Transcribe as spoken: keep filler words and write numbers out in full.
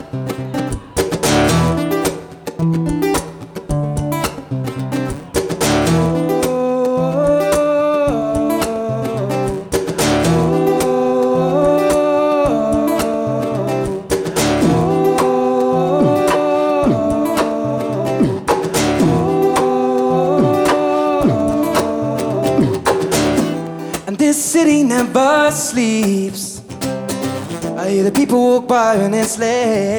And this city never sleeps. I hear the people walk by when it's late.